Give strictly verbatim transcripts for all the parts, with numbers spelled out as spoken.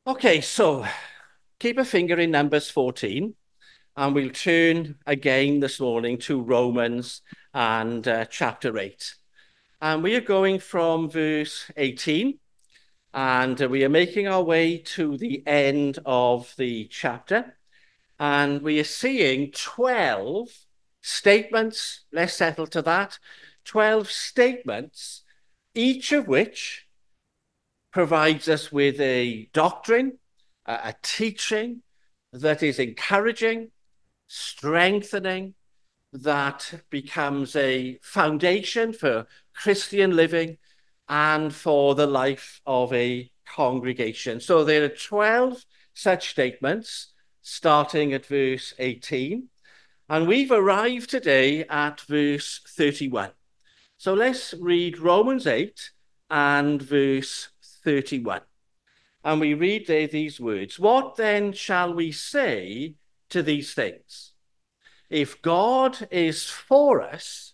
Okay, so keep a finger in Numbers fourteen, and we'll turn again this morning to Romans and uh, chapter eight. And we are going from verse eighteen, and uh, we are making our way to the end of the chapter. And we are seeing twelve statements. Let's settle to that. twelve statements, each of which provides us with a doctrine, a, a teaching that is encouraging, strengthening, that becomes a foundation for Christian living and for the life of a congregation. So there are twelve such statements, starting at verse eighteen. And we've arrived today at verse thirty-one. So let's read Romans eight and verse thirty-one. And we read there these words: What then shall we say to these things? If God is for us,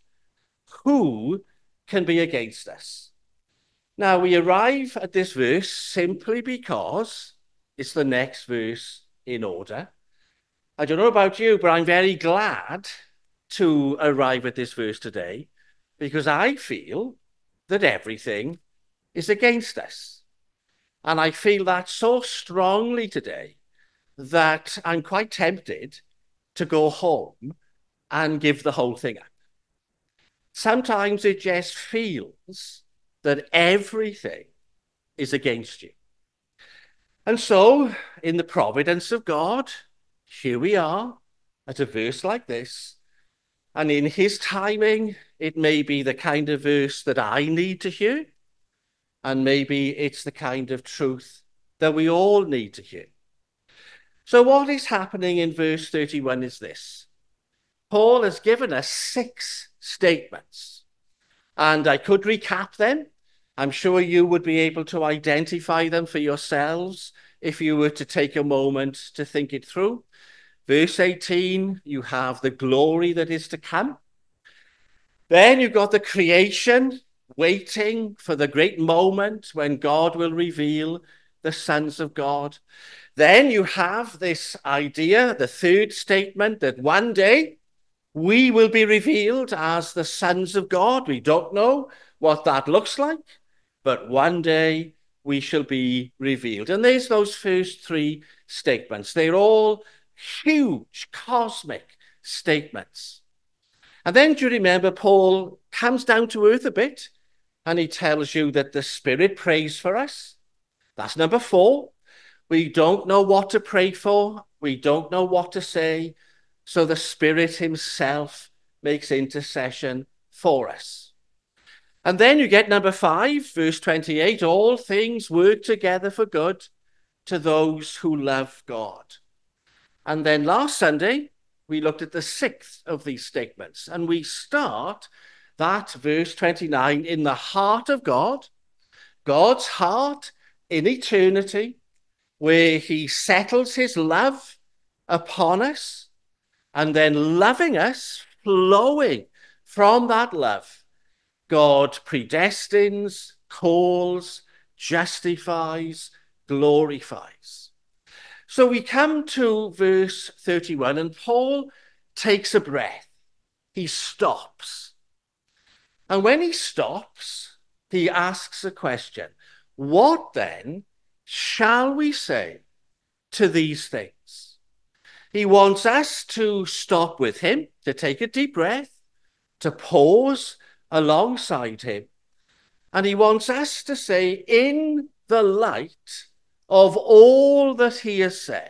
who can be against us? Now, we arrive at this verse simply because it's the next verse in order. I don't know about you, but I'm very glad to arrive at this verse today because I feel that everything is against us. And I feel that so strongly today that I'm quite tempted to go home and give the whole thing up. Sometimes it just feels that everything is against you. And so, in the providence of God, here we are at a verse like this. And in his timing, it may be the kind of verse that I need to hear. And maybe it's the kind of truth that we all need to hear. So what is happening in verse thirty-one is this. Paul has given us six statements, and I could recap them. I'm sure you would be able to identify them for yourselves if you were to take a moment to think it through. Verse eighteen, you have the glory that is to come. Then you've got the creation, waiting for the great moment when God will reveal the sons of God. Then you have this idea, the third statement, that one day we will be revealed as the sons of God. We don't know what that looks like, but one day we shall be revealed. And there's those first three statements. They're all huge, cosmic statements. And then do you remember Paul comes down to earth a bit and he tells you that the Spirit prays for us. That's number four. We don't know what to pray for. We don't know what to say. So the Spirit himself makes intercession for us. And then you get number five, verse twenty-eight, all things work together for good to those who love God. And then last Sunday, we looked at the sixth of these statements, and we start that verse twenty-nine in the heart of God, God's heart in eternity, where he settles his love upon us, and then loving us, flowing from that love, God predestines, calls, justifies, glorifies. So we come to verse thirty-one, and Paul takes a breath. He stops. And when he stops, he asks a question. What then shall we say to these things? He wants us to stop with him, to take a deep breath, to pause alongside him. And he wants us to say, in the light of all that he has said,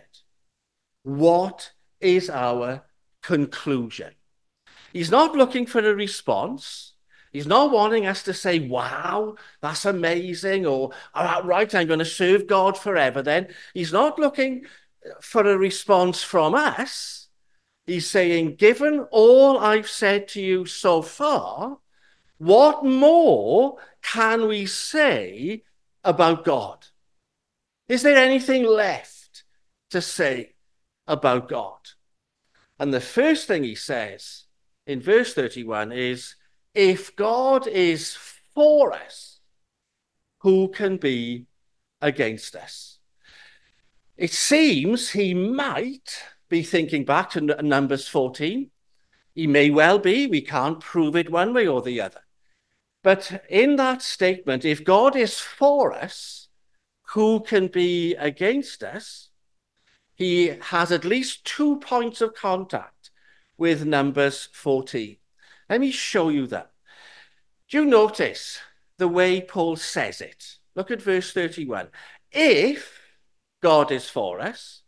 what is our conclusion? He's not looking for a response. He's not wanting us to say, wow, that's amazing, or all right, I'm going to serve God forever then. He's not looking for a response from us. He's saying, given all I've said to you so far, what more can we say about God? Is there anything left to say about God? And the first thing he says in verse thirty-one is, if God is for us, who can be against us? It seems he might be thinking back to Numbers fourteen. He may well be. We can't prove it one way or the other. But in that statement, if God is for us, who can be against us? He has at least two points of contact with Numbers fourteen. Let me show you that. Do you notice the way Paul says it? Look at verse thirty-one. If God is for us,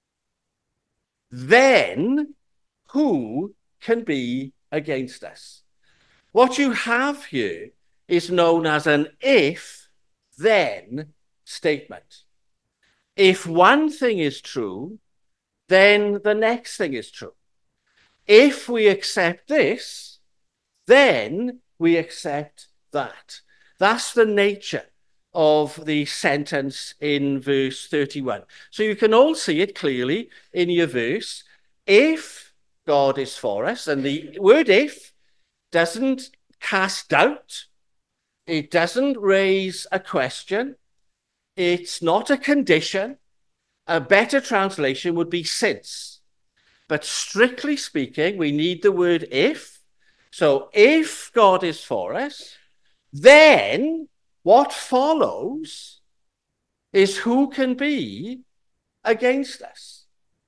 then who can be against us? What you have here is known as an if-then statement. If one thing is true, then the next thing is true. If we accept this, then we accept that. That's the nature of the sentence in verse thirty-one. So you can all see it clearly in your verse. If God is for us, and the word if doesn't cast doubt, it doesn't raise a question, it's not a condition. A better translation would be since. But strictly speaking, we need the word if. So if God is for us, then what follows is who can be against us.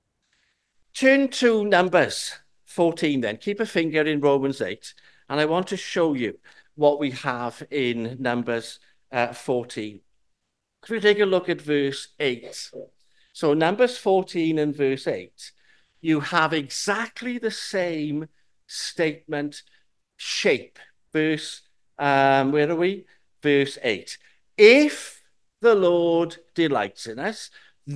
Turn to Numbers fourteen then. Keep a finger in Romans eight. And I want to show you what we have in Numbers uh, fourteen. If we take a look at verse eight. So Numbers fourteen and verse eight, you have exactly the same statement shape. Verse, um, where are we? Verse eight. If the Lord delights in us,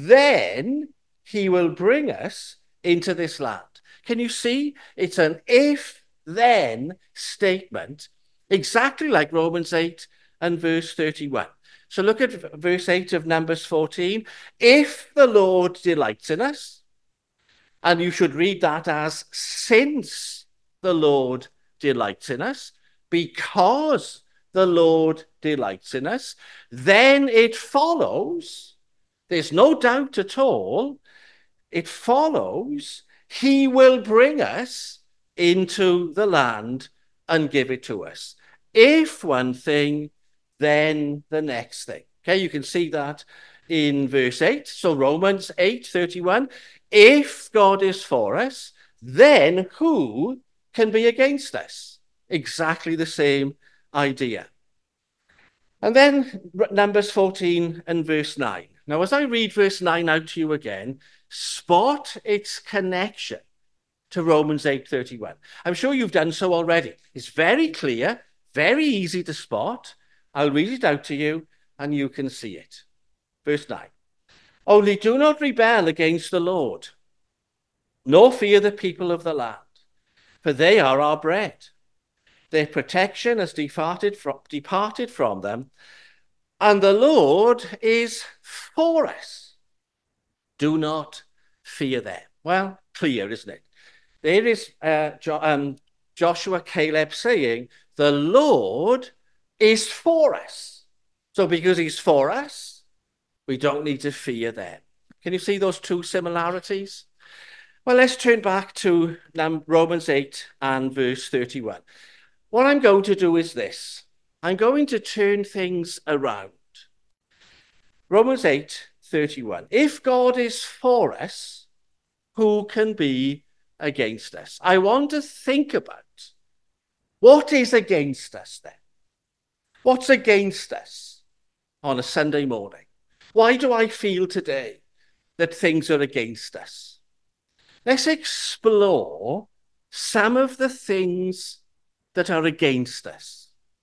then he will bring us into this land. Can you see? It's an if-then statement, exactly like Romans eight and verse thirty-one. So look at verse eight of Numbers fourteen. If the Lord delights in us, and you should read that as since the Lord delights in us, because the Lord delights in us, then it follows, there's no doubt at all, it follows, he will bring us into the land and give it to us. If one thing, then the next thing. Okay, you can see that in verse eight. So Romans eight thirty-one. If God is for us, then who can be against us? Exactly the same idea. And then Numbers fourteen and verse nine. Now, as I read verse nine out to you again, spot its connection to Romans eight thirty-one. I'm sure you've done so already. It's very clear, very easy to spot. I'll read it out to you and you can see it. Verse nine. Only do not rebel against the Lord, nor fear the people of the land, for they are our bread. Their protection has departed from, departed from them, and the Lord is for us. Do not fear them. Well, clear, isn't it? There is uh, jo- um, Joshua Caleb saying, the Lord is for us. So because he's for us, we don't need to fear them. Can you see those two similarities? Well, let's turn back to Romans eight and verse thirty-one. What I'm going to do is this. I'm going to turn things around. Romans eight thirty-one. If God is for us, who can be against us? I want to think about what is against us then. What's against us on a Sunday morning? Why do I feel today that things are against us? Let's explore some of the things that are against us.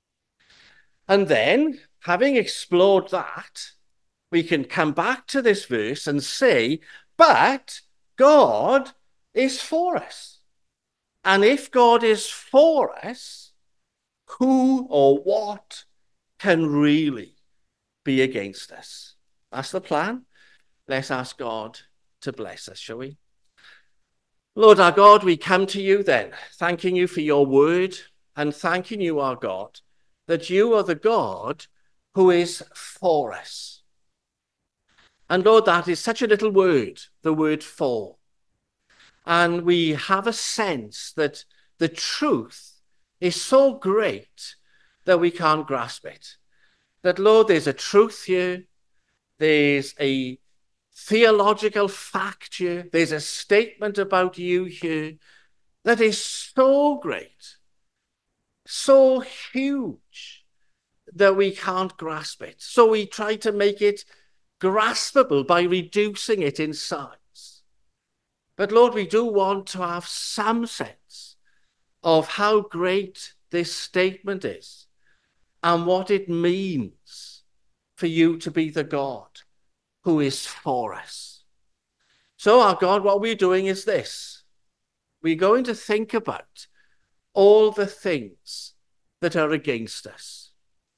And then, having explored that, we can come back to this verse and say, but God is for us. And if God is for us, who or what can really be against us? That's the plan. Let's ask God to bless us, shall we? Lord our God, we come to you then, thanking you for your word and thanking you, our God, that you are the God who is for us. And Lord, that is such a little word, the word for. And we have a sense that the truth is so great that we can't grasp it. That, Lord, there's a truth here. There's a theological fact here. There's a statement about you here that is so great, so huge, that we can't grasp it. So we try to make it graspable by reducing it in size. But Lord, we do want to have some sense of how great this statement is and what it means for you to be the God who is for us. So our God, what we're doing is this. We're going to think about all the things that are against us.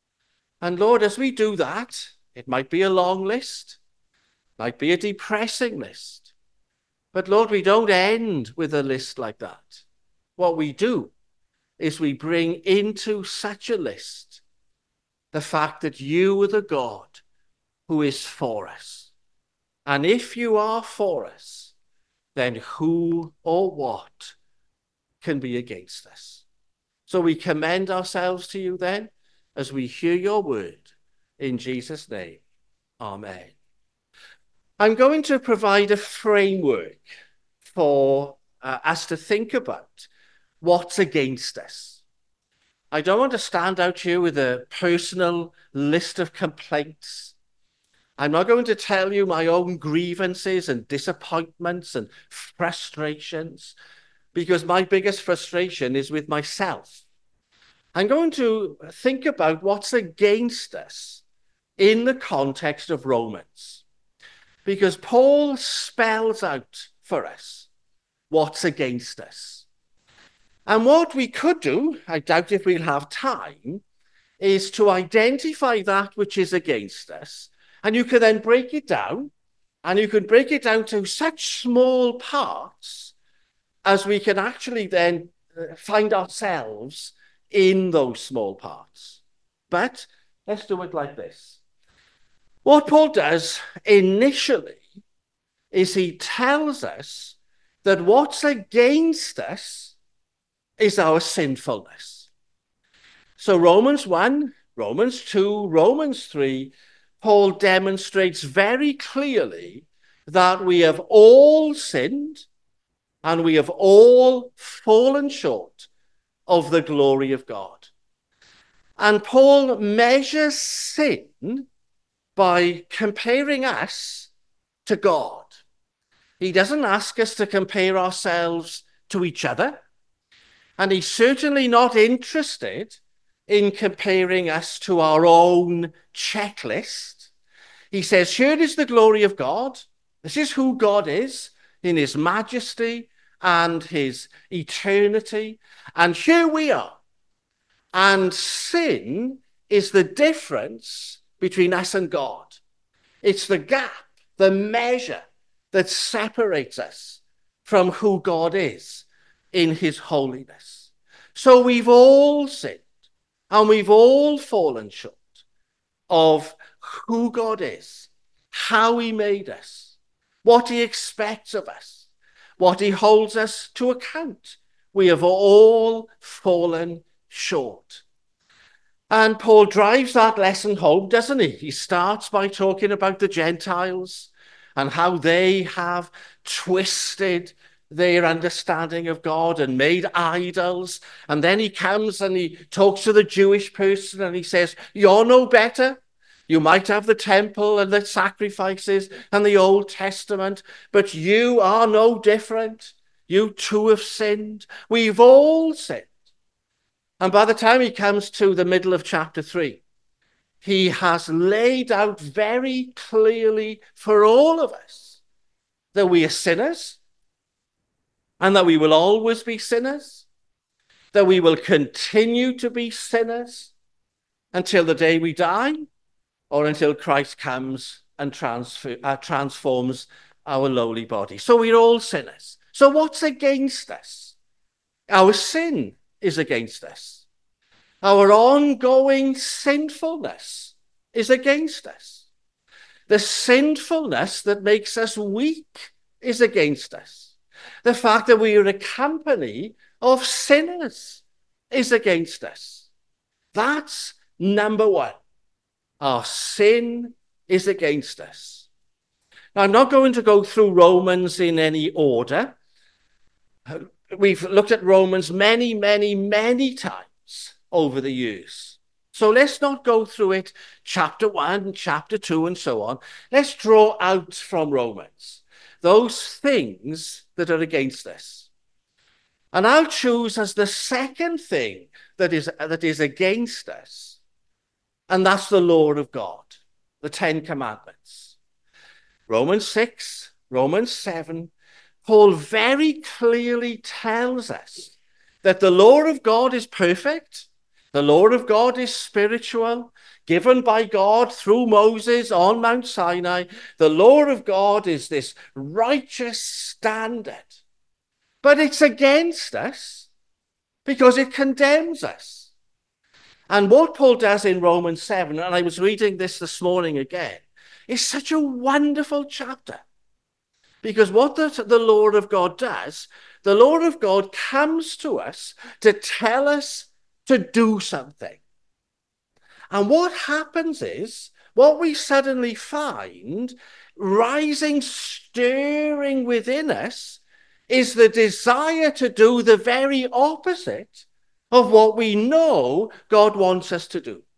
And Lord, as we do that, it might be a long list, might be a depressing list. But Lord, we don't end with a list like that. What we do is we bring into such a list the fact that you are the God who is for us. And if you are for us, then who or what can be against us? So we commend ourselves to you then as we hear your word. In Jesus' name, amen. I'm going to provide a framework for uh, us to think about what's against us. I don't want to stand out here with a personal list of complaints. I'm not going to tell you my own grievances and disappointments and frustrations, because my biggest frustration is with myself. I'm going to think about what's against us in the context of Romans, because Paul spells out for us what's against us. And what we could do, I doubt if we'll have time, is to identify that which is against us. And you can then break it down, and you can break it down to such small parts as we can actually then find ourselves in those small parts. But let's do it like this. What Paul does initially is he tells us that what's against us is our sinfulness. So Romans one, Romans two, Romans three, Paul demonstrates very clearly that we have all sinned and we have all fallen short of the glory of God. And Paul measures sin by comparing us to God. He doesn't ask us to compare ourselves to each other. And he's certainly not interested in comparing us to our own checklist. He says, here is the glory of God. This is who God is in his majesty and his eternity. And here we are. And sin is the difference between us and God. It's the gap, the measure that separates us from who God is in his holiness. So we've all sinned and we've all fallen short of who God is, how he made us, what he expects of us, what he holds us to account. We have all fallen short. And Paul drives that lesson home, doesn't he? He starts by talking about the Gentiles and how they have twisted their understanding of God and made idols. And then he comes and he talks to the Jewish person and he says, you're no better. You might have the temple and the sacrifices and the Old Testament, but you are no different. You too have sinned. We've all sinned. And by the time he comes to the middle of chapter three, he has laid out very clearly for all of us that we are sinners and that we will always be sinners, that we will continue to be sinners until the day we die or until Christ comes and transfer, uh, transforms our lowly body. So we're all sinners. So what's against us? Our sin is against us. Our ongoing sinfulness is against us. The sinfulness that makes us weak is against us. The fact that we are a company of sinners is against us. That's number one. Our sin is against us. Now, I'm not going to go through Romans in any order. We've looked at Romans many, many, many times over the years. So let's not go through it chapter one, chapter two, and so on. Let's draw out from Romans those things that are against us. And I'll choose as the second thing that is, that is against us, and that's the law of God, the Ten Commandments. Romans six, Romans seven, Paul very clearly tells us that the law of God is perfect. The law of God is spiritual, given by God through Moses on Mount Sinai. The law of God is this righteous standard. But it's against us because it condemns us. And what Paul does in Romans seven, and I was reading this this morning again, is such a wonderful chapter. Because what the, the law of God does, the law of God comes to us to tell us to do something. And what happens is, what we suddenly find rising, stirring within us, is the desire to do the very opposite of what we know God wants us to do.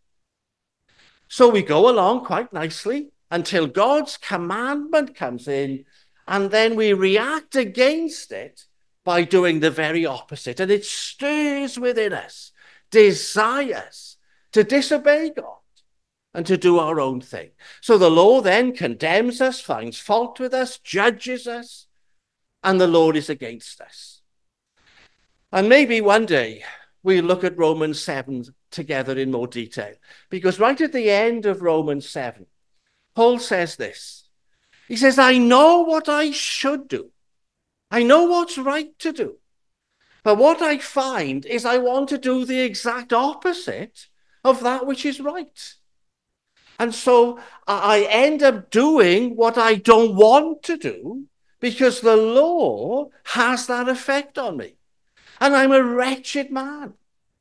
So we go along quite nicely until God's commandment comes in, and then we react against it by doing the very opposite. And it stirs within us desires to disobey God and to do our own thing. So the law then condemns us, finds fault with us, judges us, and the law is against us. And maybe one day we'll look at Romans seven together in more detail, because right at the end of Romans seven, Paul says this. He says, I know what I should do. I know what's right to do. But what I find is I want to do the exact opposite of that which is right. And so I end up doing what I don't want to do because the law has that effect on me. And I'm a wretched man.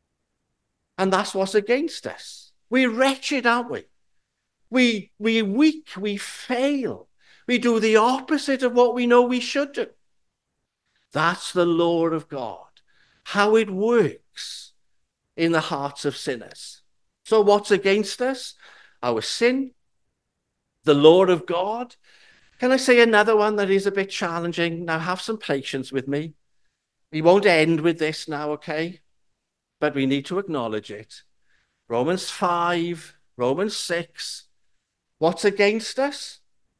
And that's what's against us. We're wretched, aren't we? We, we're weak, we fail. We do the opposite of what we know we should do. That's the law of God, how it works in the hearts of sinners. So what's against us? Our sin, the law of God. Can I say another one that is a bit challenging? Now have some patience with me. We won't end with this now, okay? But we need to acknowledge it. Romans five, Romans six. What's against us?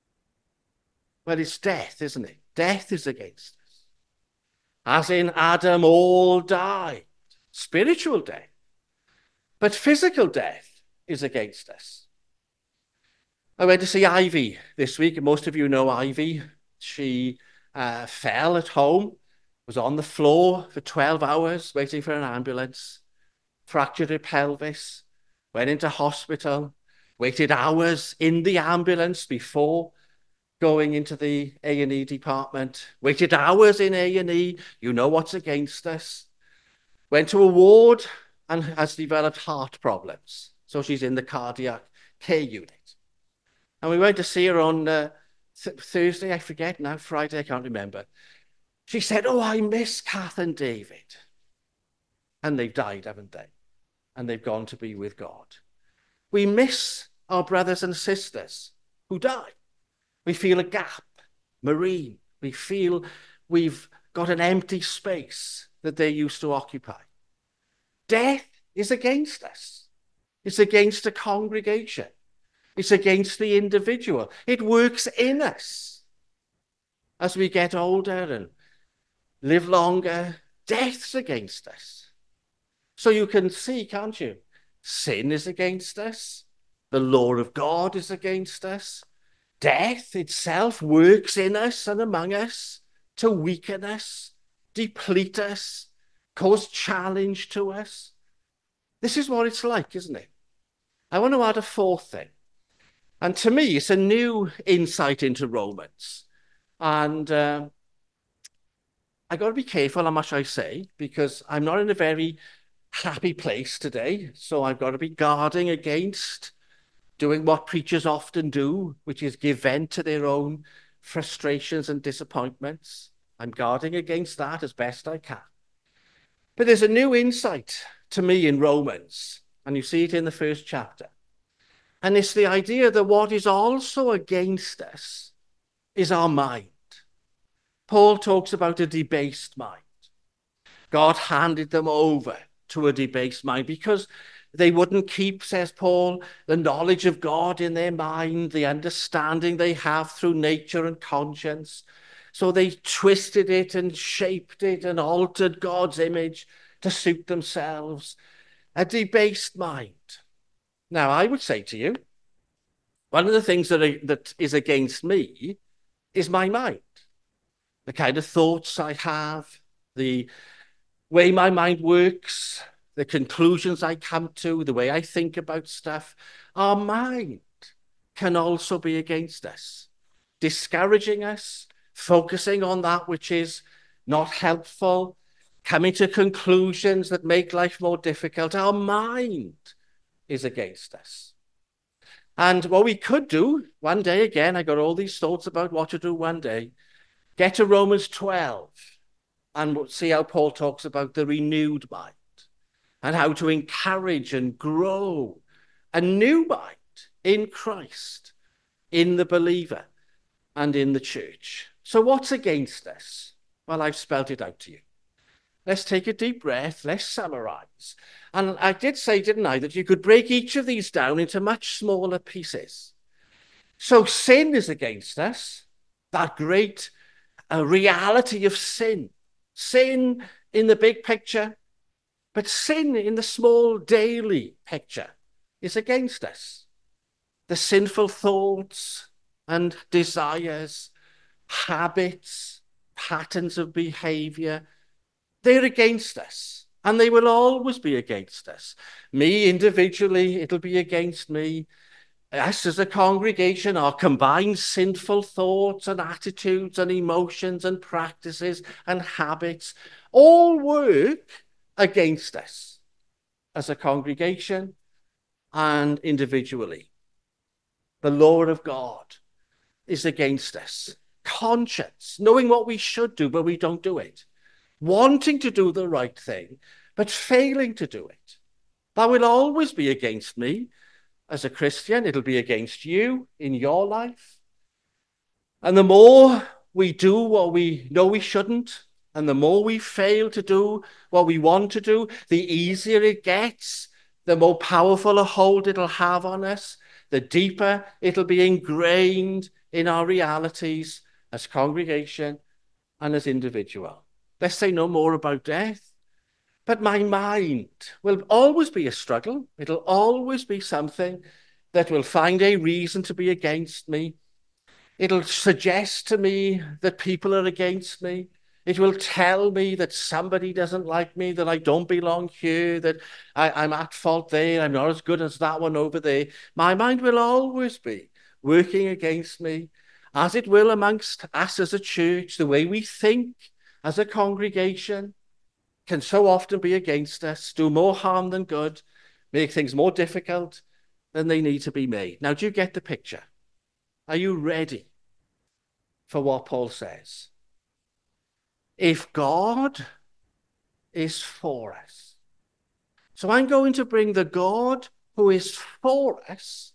Well, it's death, isn't it? Death is against us. As in Adam, all died. Spiritual death. But physical death is against us. I went to see Ivy this week, and most of you know Ivy. She uh, fell at home, was on the floor for twelve hours waiting for an ambulance, fractured her pelvis, went into hospital, waited hours in the ambulance before going into the A and E department, waited hours in A and E, you know what's against us. Went to a ward and has developed heart problems. So she's in the cardiac care unit. And we went to see her on uh, th- Thursday, I forget now, Friday, I can't remember. She said, oh, I miss Kath and David. And they've died, haven't they? And they've gone to be with God. We miss our brothers and sisters who died. We feel a gap, Marine. We feel we've got an empty space that they used to occupy. Death is against us. It's against the congregation. It's against the individual. It works in us. As we get older and live longer, death's against us. So you can see, can't you? Sin is against us. The law of God is against us. Death itself works in us and among us to weaken us, deplete us, cause challenge to us. This is what it's like, isn't it? I want to add a fourth thing. And to me, it's a new insight into Romans. And uh, I got to be careful how much I say, because I'm not in a very happy place today. So I've got to be guarding against doing what preachers often do, which is give vent to their own frustrations and disappointments. I'm guarding against that as best I can. But there's a new insight to me in Romans, and you see it in the first chapter. And it's the idea that what is also against us is our mind. Paul talks about a debased mind. God handed them over to a debased mind because they wouldn't keep, says Paul, the knowledge of God in their mind, the understanding they have through nature and conscience. So they twisted it and shaped it and altered God's image to suit themselves. A debased mind. Now, I would say to you, one of the things that, are, that is against me is my mind. The kind of thoughts I have, the way my mind works, the conclusions I come to, the way I think about stuff. Our mind can also be against us, discouraging us, focusing on that which is not helpful, coming to conclusions that make life more difficult. Our mind is against us. And what we could do one day, again, I got all these thoughts about what to do one day, get to Romans twelve and see how Paul talks about the renewed mind and how to encourage and grow a new mind in Christ, in the believer and in the church. So what's against us? Well, I've spelled it out to you. Let's take a deep breath. Let's summarize. And I did say, didn't I, that you could break each of these down into much smaller pieces. So sin is against us, that great uh, reality of sin. Sin in the big picture, but sin in the small daily picture is against us. The sinful thoughts and desires, habits, patterns of behavior, they're against us, and they will always be against us. Me individually, it'll be against me. Us as a congregation, our combined sinful thoughts and attitudes and emotions and practices and habits all work against us as a congregation and individually. The law of God is against us. Conscience, knowing what we should do, but we don't do it. Wanting to do the right thing, but failing to do it. That will always be against me as a Christian. It'll be against you in your life. And the more we do what we know we shouldn't, and the more we fail to do what we want to do, the easier it gets, the more powerful a hold it'll have on us, the deeper it'll be ingrained in our realities as congregation and as individual. Let's say no more about death, but my mind will always be a struggle. It'll always be something that will find a reason to be against me. It'll suggest to me that people are against me. It will tell me that somebody doesn't like me, that I don't belong here, that I, I'm at fault there, I'm not as good as that one over there. My mind will always be working against me, as it will amongst us as a church. The way we think as a congregation can so often be against us, do more harm than good, make things more difficult than they need to be made. Now, do you get the picture? Are you ready for what Paul says? If God is for us. So I'm going to bring the God who is for us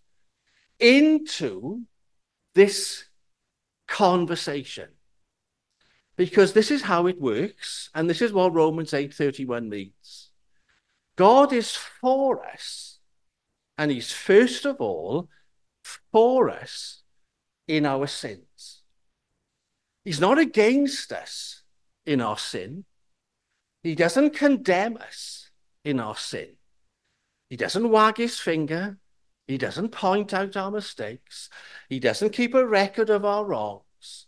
into this conversation. Because this is how it works, and this is what Romans eight thirty-one means. God is for us, and he's first of all for us in our sins. He's not against us in our sin. He doesn't condemn us in our sin. He doesn't wag his finger. He doesn't point out our mistakes. He doesn't keep a record of our wrongs.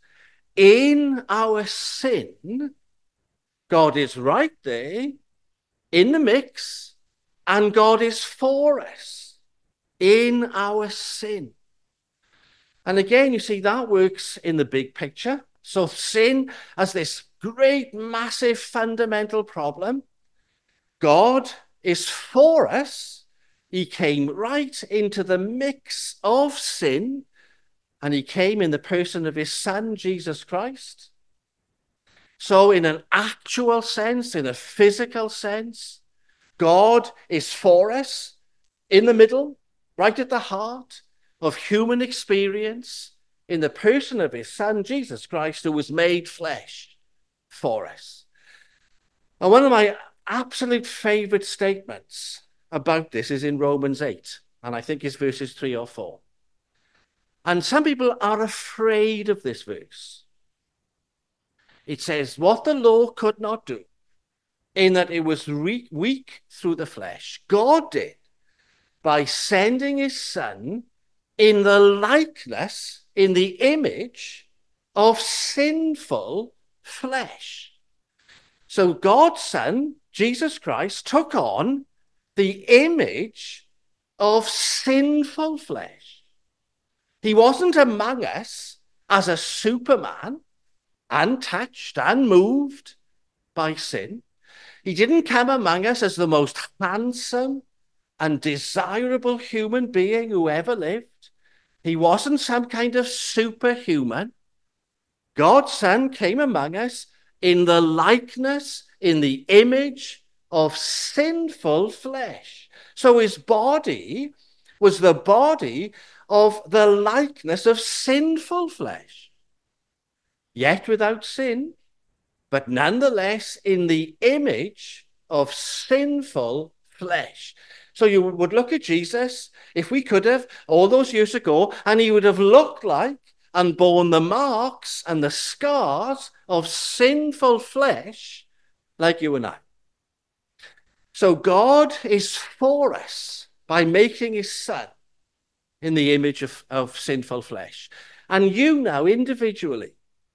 In our sin, God is right there in the mix, and God is for us in our sin. And again, you see that works in the big picture. So sin as this great, massive, fundamental problem. God is for us. He came right into the mix of sin, and he came in the person of his son, Jesus Christ. So in an actual sense, in a physical sense, God is for us in the middle, right at the heart of human experience, in the person of his son, Jesus Christ, who was made flesh for us. And one of my absolute favorite statements about this is in Romans eight, and I think it's verses three or four. And some people are afraid of this verse. It says, what the law could not do, in that it was re- weak through the flesh, God did by sending his son in the likeness, in the image of sinful flesh. So God's son, Jesus Christ, took on the image of sinful flesh. He wasn't among us as a Superman, untouched, unmoved by sin. He didn't come among us as the most handsome and desirable human being who ever lived. He wasn't some kind of superhuman. God's son came among us in the likeness, in the image of sinful flesh. So his body was the body of the likeness of sinful flesh, yet without sin, but nonetheless in the image of sinful flesh. So you would look at Jesus, if we could have, all those years ago, and he would have looked like and borne the marks and the scars of sinful flesh like you and I. So God is for us by making his son in the image of, of sinful flesh. And you now individually,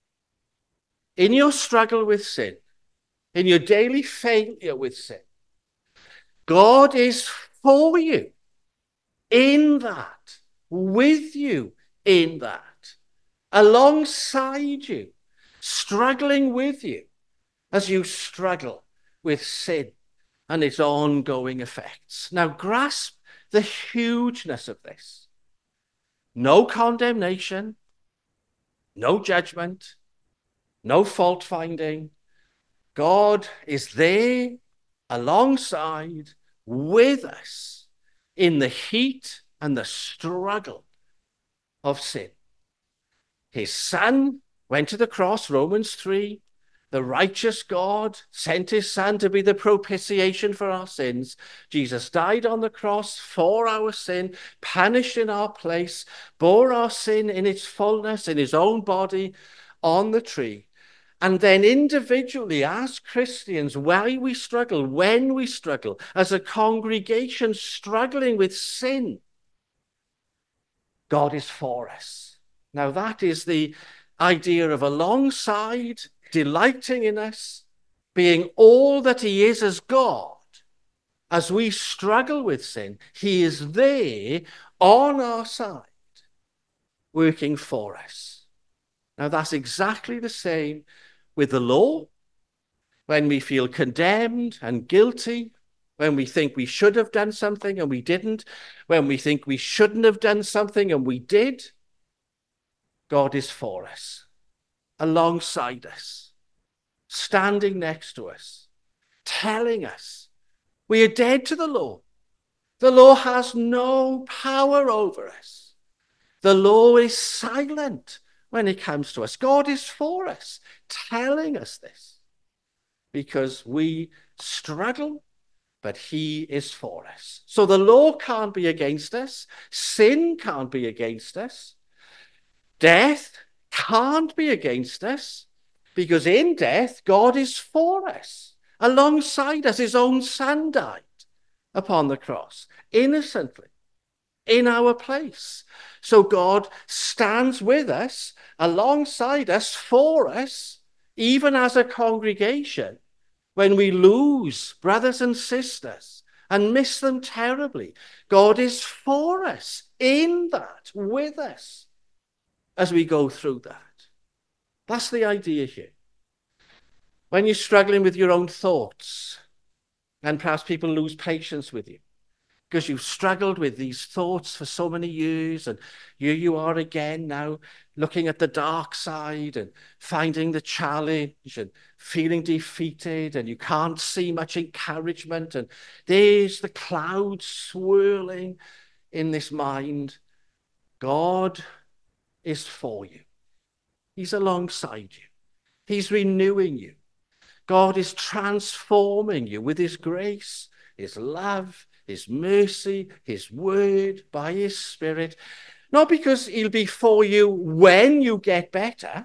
in your struggle with sin, in your daily failure with sin, God is for you in that, with you in that, alongside you, struggling with you as you struggle with sin and its ongoing effects. Now grasp the hugeness of this. No condemnation, no judgment, no fault finding. God is there alongside with us in the heat and the struggle of sin. His son went to the cross, Romans three. The righteous God sent his son to be the propitiation for our sins. Jesus died on the cross for our sin, punished in our place, bore our sin in its fullness in his own body on the tree. And then individually, as Christians, why we struggle, when we struggle, as a congregation struggling with sin, God is for us. Now that is the idea of alongside, delighting in us, being all that he is as God. As we struggle with sin, he is there on our side, working for us. Now that's exactly the same with the law. When we feel condemned and guilty, when we think we should have done something and we didn't, when we think we shouldn't have done something and we did, God is for us, alongside us, standing next to us, telling us we are dead to the law. The law has no power over us. The law is silent when it comes to us. God is for us, telling us this, because we struggle, but he is for us. So the law can't be against us. Sin can't be against us. Death can't be against us, because in death, God is for us. Alongside us, his own son died upon the cross, innocently, in our place. So God stands with us, alongside us, for us, even as a congregation, when we lose brothers and sisters and miss them terribly. God is for us, in that, with us. as we go through that. That's the idea here. When you're struggling with your own thoughts, and perhaps people lose patience with you because you've struggled with these thoughts for so many years, and here you are again now looking at the dark side and finding the challenge and feeling defeated, and you can't see much encouragement, and there's the clouds swirling in this mind. God is for you. He's alongside you. He's renewing you. God is transforming you with his grace, his love, his mercy, his word, by his Spirit. Not because he'll be for you when you get better.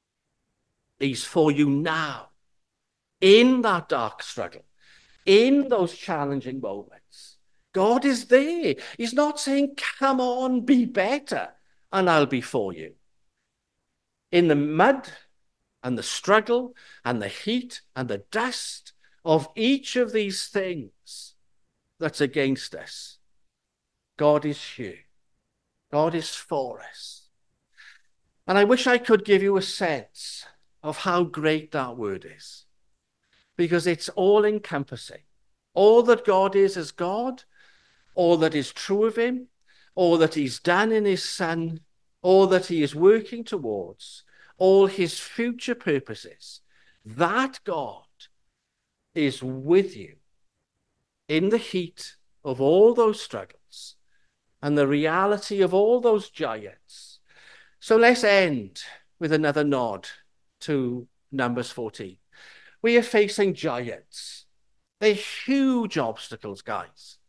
He's for you now, in that dark struggle, in those challenging moments. God is there. He's not saying, come on, be better, and I'll be for you. In the mud and the struggle and the heat and the dust of each of these things that's against us, God is here. God is for us. And I wish I could give you a sense of how great that word is, because it's all encompassing. All that God is as God, all that is true of him, all that he's done in his Son, all that he is working towards, all his future purposes, that God is with you in the heat of all those struggles and the reality of all those giants. So let's end with another nod to Numbers fourteen. We are facing giants. They're huge obstacles, guys.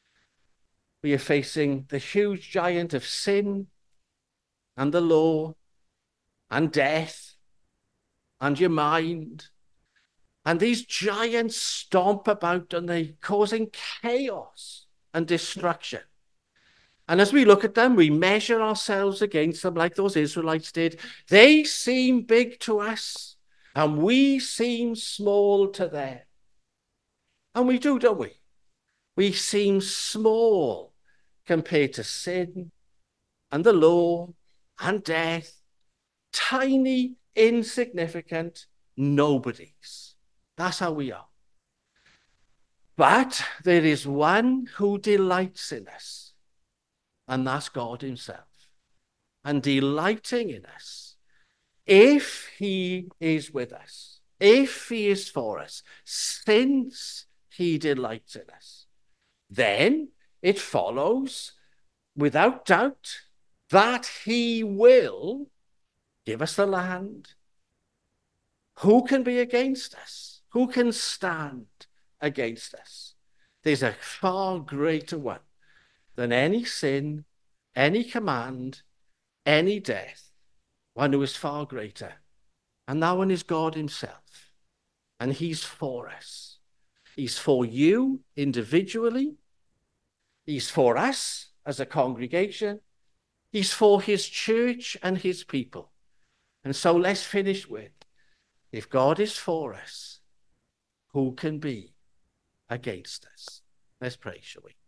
We are facing the huge giant of sin and the law and death and your mind. And these giants stomp about and they're causing chaos and destruction. And as we look at them, we measure ourselves against them like those Israelites did. They seem big to us and we seem small to them. And we do, don't we? We seem small compared to sin and the law and death. Tiny, insignificant nobodies. That's how we are. But there is one who delights in us, and that's God himself. And delighting in us, if he is with us, if he is for us, since he delights in us, then it follows without doubt that he will give us the land. Who can be against us? Who can stand against us? There's a far greater one than any sin, any command, any death, one who is far greater. And that one is God himself. And he's for us. He's for you individually. He's for us as a congregation. He's for his church and his people. And so let's finish with, if God is for us, who can be against us? Let's pray, shall we?